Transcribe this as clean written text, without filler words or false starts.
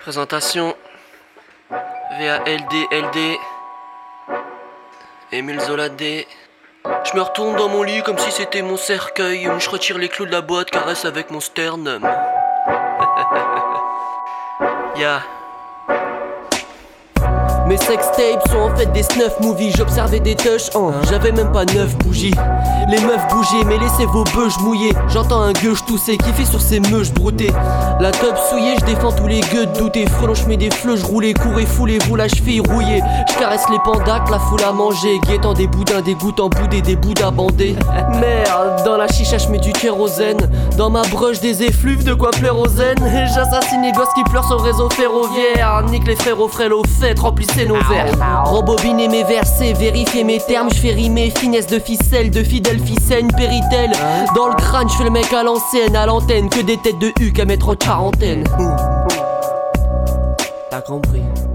Présentation VALD Émile Zola D. Je me retourne dans mon lit comme si c'était mon cercueil. Je retire les clous de la boîte, caresse avec mon sternum. Ya. Mes sextapes sont en fait des snuff movies. J'observais des touches, j'avais même pas 9 bougies. Les meufs bougeaient, mais laissez vos beuges mouillés. J'entends un gueuche tousser, kiffer sur ses meuches broutées. La top souillée, je défends tous les gueux de douter. Frelon, je mets des fleux, je roulais, courez, foulez-vous la cheville rouillée. Je caresse les pandas, que la foule à manger. Guettant des boudins, des gouttes en boudé, des bouddhas bandés. Merde, dans la chicha, je mets du kérosène. Dans ma broche, des effluves, de quoi plaire aux zen. J'assassine les gosses qui pleurent sur le réseau ferroviaire. Nique les frères aux frêles aux fêtes, remplissez nos verres. Rembobiner mes versets, vérifier mes termes. Je fais rimer finesse de ficelle, de fidèle ficelle, péritelle. Dans le crâne, je fais le mec à l'ancienne, à l'antenne. Que des têtes de huc à mettre en quarantaine. T'as compris.